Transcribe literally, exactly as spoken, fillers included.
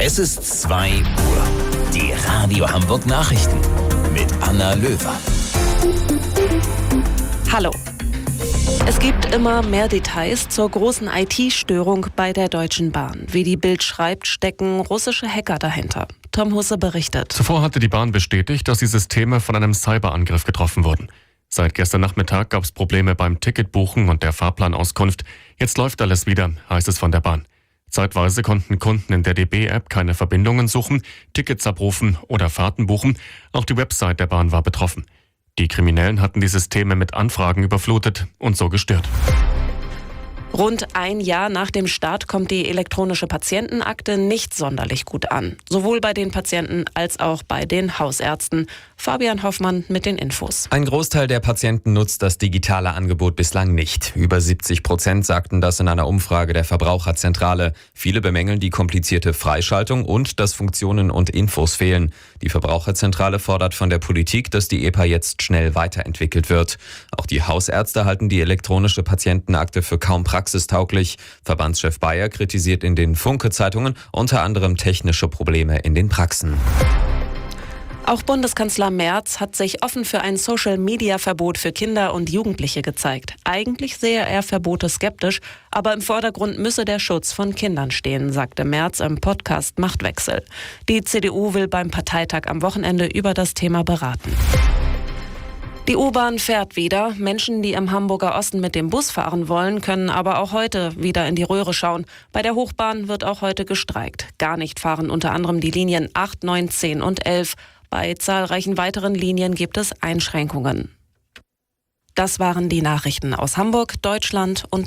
Es ist zwei Uhr. Die Radio Hamburg Nachrichten mit Anna Löwer. Hallo. Es gibt immer mehr Details zur großen I T-Störung bei der Deutschen Bahn. Wie die Bild schreibt, stecken russische Hacker dahinter. Tom Husse berichtet. Zuvor hatte die Bahn bestätigt, dass die Systeme von einem Cyberangriff getroffen wurden. Seit gestern Nachmittag gab es Probleme beim Ticketbuchen und der Fahrplanauskunft. Jetzt läuft alles wieder, heißt es von der Bahn. Zeitweise konnten Kunden in der D B-App keine Verbindungen suchen, Tickets abrufen oder Fahrten buchen. Auch die Website der Bahn war betroffen. Die Kriminellen hatten die Systeme mit Anfragen überflutet und so gestört. Rund ein Jahr nach dem Start kommt die elektronische Patientenakte nicht sonderlich gut an. Sowohl bei den Patienten als auch bei den Hausärzten. Fabian Hoffmann mit den Infos. Ein Großteil der Patienten nutzt das digitale Angebot bislang nicht. Über siebzig Prozent sagten das in einer Umfrage der Verbraucherzentrale. Viele bemängeln die komplizierte Freischaltung und dass Funktionen und Infos fehlen. Die Verbraucherzentrale fordert von der Politik, dass die E P A jetzt schnell weiterentwickelt wird. Auch die Hausärzte halten die elektronische Patientenakte für kaum praxistauglich. Verbandschef Bayer kritisiert in den Funke-Zeitungen unter anderem technische Probleme in den Praxen. Auch Bundeskanzler Merz hat sich offen für ein Social-Media-Verbot für Kinder und Jugendliche gezeigt. Eigentlich sehe er Verbote skeptisch, aber im Vordergrund müsse der Schutz von Kindern stehen, sagte Merz im Podcast Machtwechsel. Die C D U will beim Parteitag am Wochenende über das Thema beraten. Die U-Bahn fährt wieder. Menschen, die im Hamburger Osten mit dem Bus fahren wollen, können aber auch heute wieder in die Röhre schauen. Bei der Hochbahn wird auch heute gestreikt. Gar nicht fahren unter anderem die Linien acht, neun, zehn und elf. Bei zahlreichen weiteren Linien gibt es Einschränkungen. Das waren die Nachrichten aus Hamburg, Deutschland und